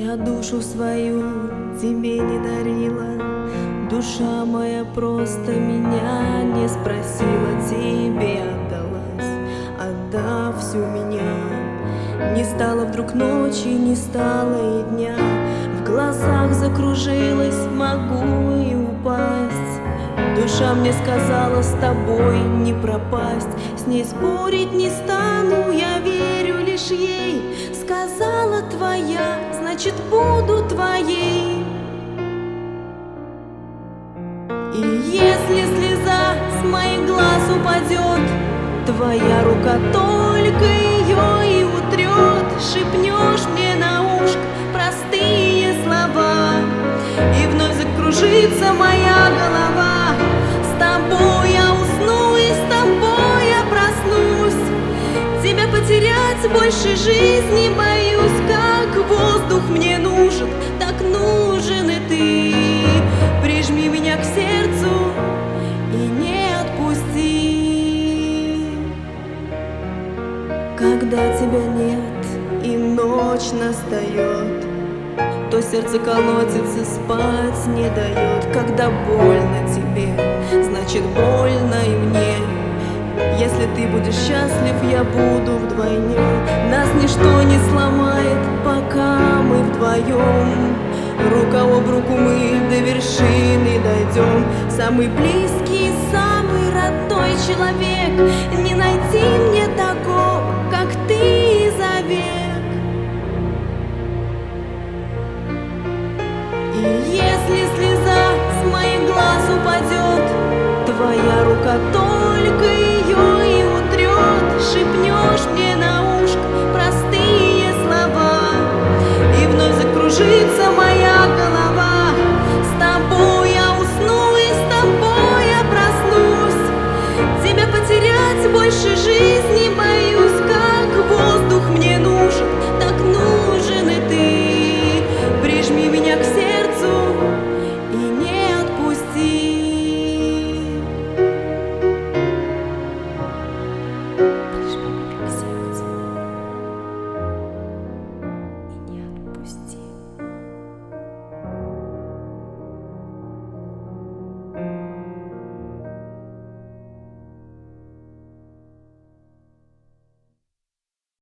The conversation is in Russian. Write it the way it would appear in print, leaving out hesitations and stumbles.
Я душу свою тебе не дарила, душа моя просто меня не спросила, тебе отдалась, отдав всю меня. Не стало вдруг ночи, не стало и дня, в глазах закружилась, могу и упасть. Душа мне сказала, с тобой не пропасть, с ней спорить не стану, я верю лишь ей. Сказала твоя, значит буду твоей. И если слеза с моих глаз упадет, твоя рука только ее и утрет. Шепнешь мне на ушко простые слова, и вновь закружится моя голова. С тобой я усну и с тобой я проснусь. Тебя потерять больше жизни боюсь, как воздух мне нужен, так нужен и ты. Прижми меня к сердцу и не отпусти. Когда тебя нет и ночь настает, то сердце колотится, спать не дает. Когда больно тебе, значит больно и мне. Если ты будешь счастлив, я буду вдвойне. Нас ничто не сломает, пока мы вдвоем. Рука об руку мы до вершины дойдем. Самый близкий, самый родной человек, не найти мне такого, как ты, за век. И если слеза с моих глаз упадет, твоя рука только ее и утрет. Шепнешь мне на ушко простые слова, и вновь закружится моя голова.